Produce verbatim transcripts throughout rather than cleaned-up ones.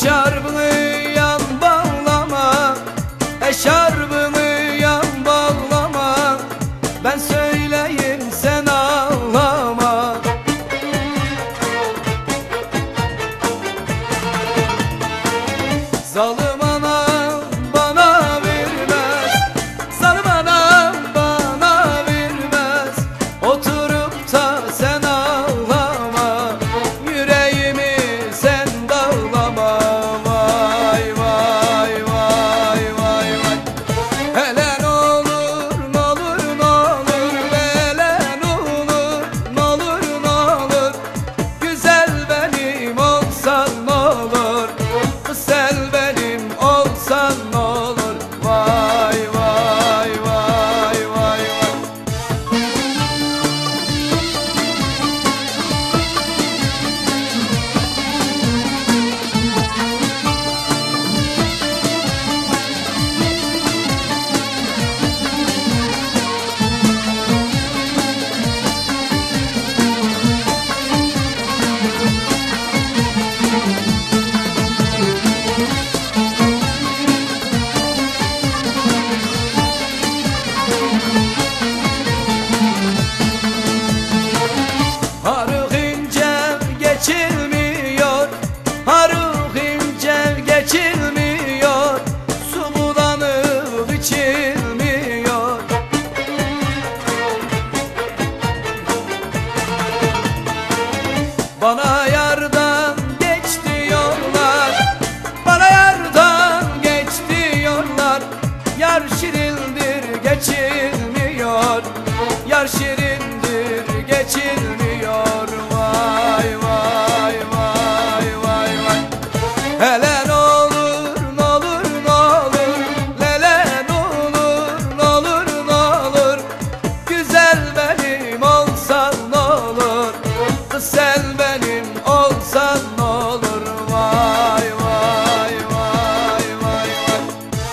Eşarbını yan bağlama, eşarbını yan bağlama, ben söyleyeyim sen ağlama. Zalim anam bana vermez, zalim anam bana vermez, oturup da sen ağlama, yüreğimi sen dağlama. Vay vay vay vay vay. Hele ne olur ne olur ne olur, hele ne olur ne olur ne olur, güzel benim olsan ne olur, güzel benim olsan ne olur. Vay vay vay vay vay. Haruk ince geçilmiyor, haruk ince geçilmiyor, su bulanıp içilmiyor. Bana yardan geç diyorlar, bana yardan geç diyorlar, yar şirindir geçilmiyor, yar şirindir geçilmiyor. Vay vay vay vay vay. Hele ne olur ne olur ne olur, lele ne olur ne olur ne olur, güzel benim olsan ne olur, güzel benim olsan ne olur. Vay vay vay vay vay.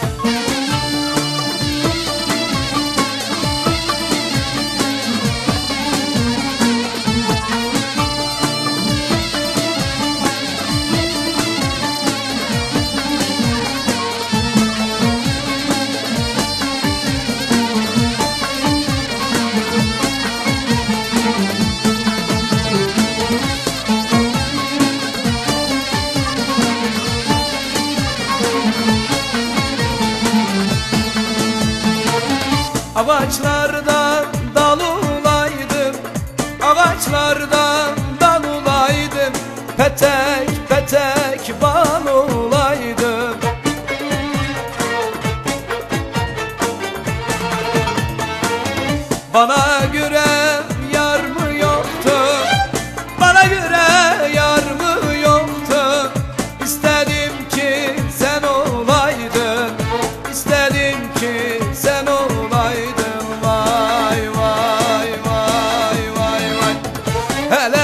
Ağaçlardan dal olaydım, ağaçlardan dal olaydım, petek petek bal olaydım. Bana göre yar mı yoktu, bana göre yar mı yoktu, istedim ki sen olaydın, istedim ki sen olaydın. Vay vay vay vay vay. Hele